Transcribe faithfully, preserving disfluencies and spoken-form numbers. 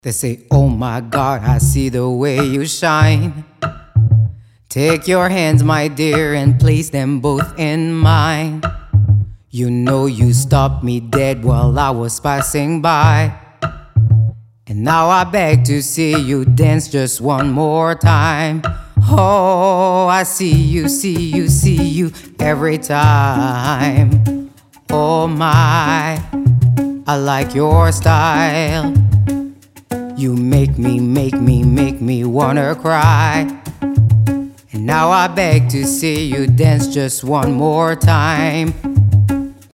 They say, oh my God, I see the way you shine. Take your hands, my dear, and place them both in mine. You know you stopped me dead while I was passing by. And now I beg to see you dance just one more time. Oh, I see you, see you, see you every time. Oh my, I like your style. You make me, make me, make me wanna cry. And now I beg to see you dance just one more time.